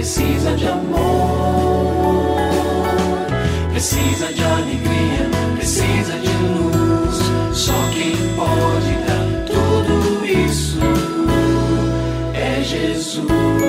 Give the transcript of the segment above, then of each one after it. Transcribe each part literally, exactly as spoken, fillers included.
precisa de amor, precisa de alegria, precisa de luz. Só quem pode dar tudo isso é Jesus.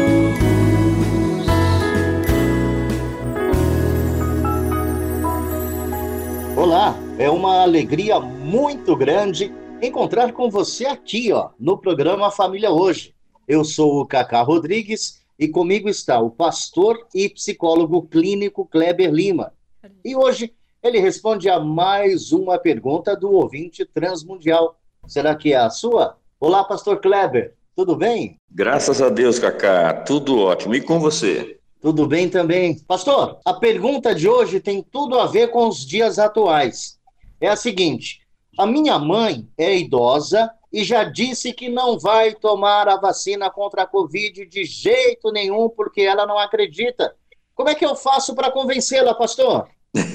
Olá, é uma alegria muito grande encontrar com você aqui, ó, no programa Família Hoje. Eu sou o Cacá Rodrigues e comigo está o pastor e psicólogo clínico Kleber Lima. E hoje ele responde a mais uma pergunta do ouvinte transmundial. Será que é a sua? Olá, pastor Kleber, tudo bem? Graças a Deus, Cacá, tudo ótimo. E com você? Tudo bem também. Pastor, a pergunta de hoje tem tudo a ver com os dias atuais. É a seguinte: a minha mãe é idosa e já disse que não vai tomar a vacina contra a Covid de jeito nenhum porque ela não acredita. Como é que eu faço para convencê-la, pastor?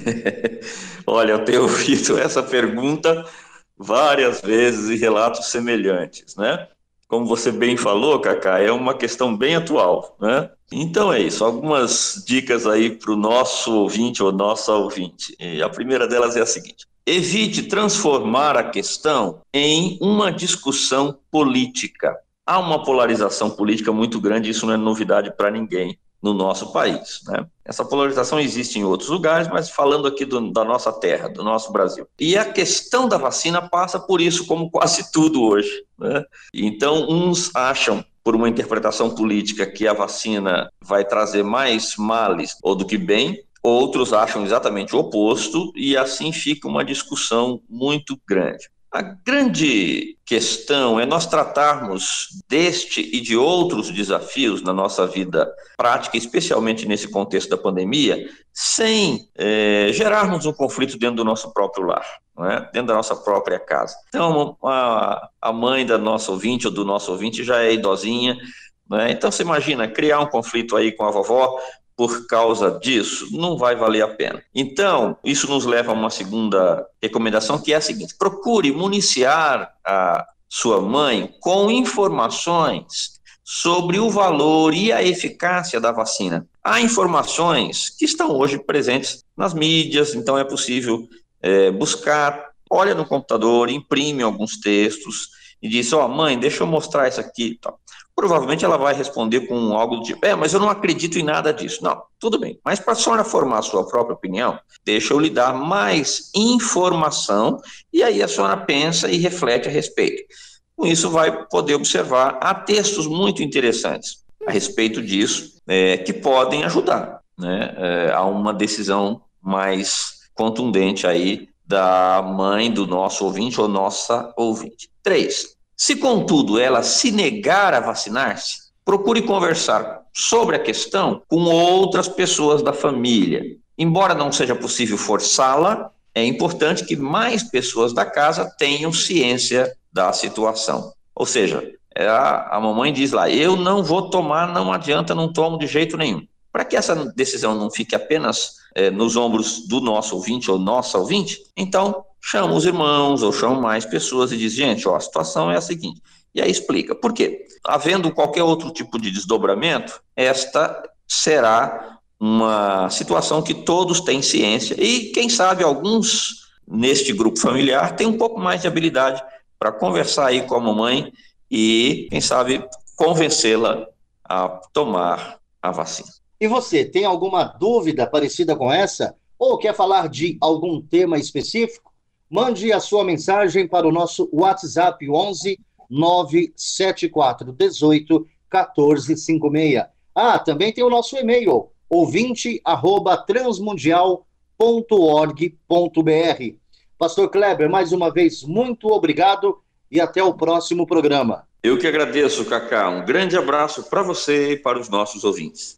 Olha, eu tenho ouvido essa pergunta várias vezes e relatos semelhantes, né? Como você bem falou, Cacá, é uma questão bem atual, né? Então é isso, algumas dicas aí para o nosso ouvinte ou nossa ouvinte. E a primeira delas é a seguinte: evite transformar a questão em uma discussão política. Há uma polarização política muito grande, isso não é novidade para ninguém no nosso país, né? Essa polarização existe em outros lugares, mas falando aqui do, da nossa terra, do nosso Brasil. E a questão da vacina passa por isso, como quase tudo hoje, né? Então, uns acham, por uma interpretação política, que a vacina vai trazer mais males ou do que bem, outros acham exatamente o oposto, e assim fica uma discussão muito grande. A grande questão é nós tratarmos deste e de outros desafios na nossa vida prática, especialmente nesse contexto da pandemia, sem é, gerarmos um conflito dentro do nosso próprio lar, não é? Dentro da nossa própria casa. Então, a, a mãe da nossa ouvinte ou do nosso ouvinte já é idosinha, não é? Então, você imagina criar um conflito aí com a vovó por causa disso, não vai valer a pena. Então, isso nos leva a uma segunda recomendação, que é a seguinte: procure municiar a sua mãe com informações sobre o valor e a eficácia da vacina. Há informações que estão hoje presentes nas mídias, então é possível é, buscar, olha no computador, imprime alguns textos e diz: ó, oh, mãe, deixa eu mostrar isso aqui, tá? Provavelmente ela vai responder com algo do tipo: é, mas eu não acredito em nada disso. Não, tudo bem, mas para a senhora formar a sua própria opinião, deixa eu lhe dar mais informação e aí a senhora pensa e reflete a respeito. Com isso vai poder observar, há textos muito interessantes a respeito disso, é, que podem ajudar, né, é, a uma decisão mais contundente aí da mãe do nosso ouvinte ou nossa ouvinte. Três. Se, contudo, ela se negar a vacinar-se, procure conversar sobre a questão com outras pessoas da família. Embora não seja possível forçá-la, é importante que mais pessoas da casa tenham ciência da situação. Ou seja, a, a mamãe diz lá: eu não vou tomar, não adianta, não tomo de jeito nenhum. Para que essa decisão não fique apenas é, nos ombros do nosso ouvinte ou nossa ouvinte, então chama os irmãos ou chama mais pessoas e diz: gente, ó, a situação é a seguinte. E aí explica. Por quê? Havendo qualquer outro tipo de desdobramento, esta será uma situação que todos têm ciência e, quem sabe, alguns neste grupo familiar têm um pouco mais de habilidade para conversar aí com a mamãe e, quem sabe, convencê-la a tomar a vacina. E você, tem alguma dúvida parecida com essa? Ou quer falar de algum tema específico? Mande a sua mensagem para o nosso WhatsApp onze nove sete quatro um oito um quatro cinco seis. Ah, também tem o nosso e-mail, ouvinte arroba transmundial ponto org ponto br. Pastor Kleber, mais uma vez, muito obrigado e até o próximo programa. Eu que agradeço, Cacá. Um grande abraço para você e para os nossos ouvintes.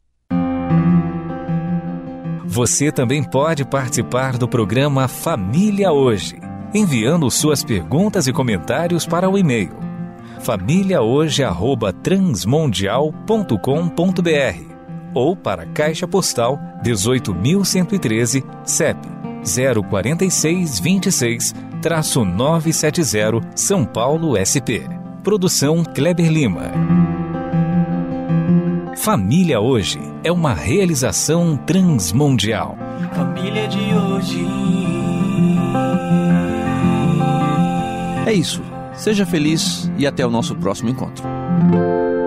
Você também pode participar do programa Família Hoje, enviando suas perguntas e comentários para o e-mail família hoje arroba transmundial ponto com ponto br ou para a Caixa Postal dezoito mil cento e treze, C E P zero quatro seis dois seis, nove sete zero, São Paulo, S P. Produção Kleber Lima. Família Hoje é uma realização transmundial. Família de hoje. É isso. Seja feliz e até o nosso próximo encontro.